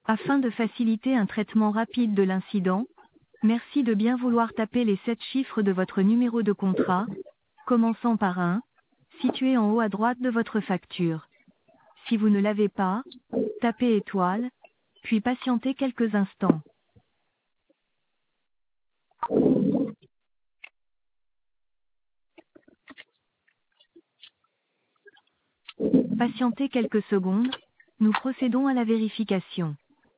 Afin de faciliter un traitement rapide de l'incident, merci de bien vouloir taper les 7 chiffres de votre numéro de contrat, commençant par 1, situé en haut à droite de votre facture. Si vous ne l'avez pas, tapez étoile, puis patientez quelques instants. Patientez quelques secondes, nous procédons à la vérification.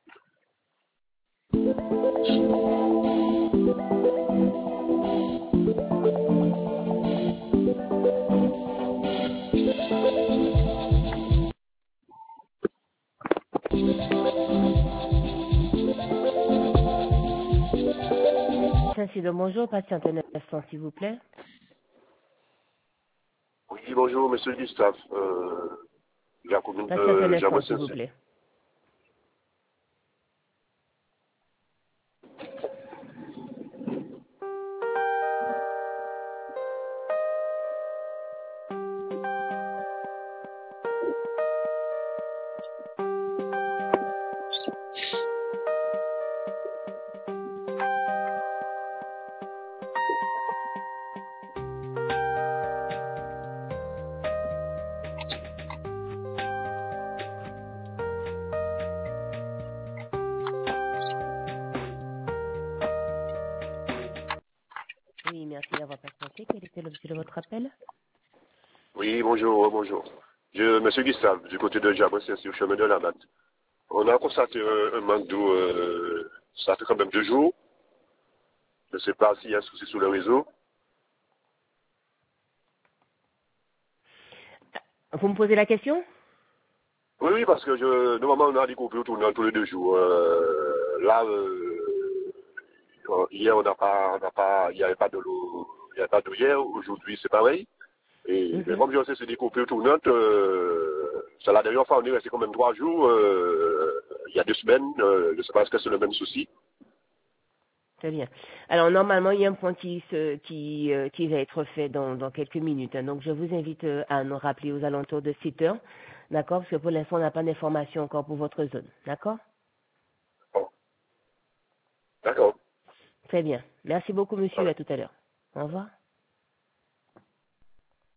Incident, bonjour, patiente un instant, s'il vous plaît. Oui, bonjour, monsieur Gustave. La commune Patiente un de instant, s'il Jamassens. vous plaît. Oui, merci d'avoir patienté. Quel était l'objet de votre appel? Oui, bonjour, bonjour. Monsieur Gustave, du côté de Jamassens, au chemin de la Mat. On a constaté un manque d'eau, ça fait quand même 2 jours. Je ne sais pas s'il y a un souci sur le réseau. Vous me posez la question? Oui, oui, parce que normalement, on a des coupures tournantes tous les 2 jours. Là, hier, il n'y avait pas de l'eau, il n'y avait pas d'eau hier. Aujourd'hui, c'est pareil. Et mais Mhm. comme je sais, c'est des coupures tournantes. Ça la dernière fois, on est resté quand même 3 jours. Il y a 2 semaines. Je ne sais pas, est-ce que c'est le même souci? Très bien. Alors, normalement, il y a un point qui va être fait dans quelques minutes, hein. Donc, je vous invite à nous rappeler aux alentours de 7 heures. D'accord? Parce que pour l'instant, on n'a pas d'informations encore pour votre zone. D'accord? Bon, d'accord. Très bien. Merci beaucoup, monsieur. Voilà. À tout à l'heure. Au revoir.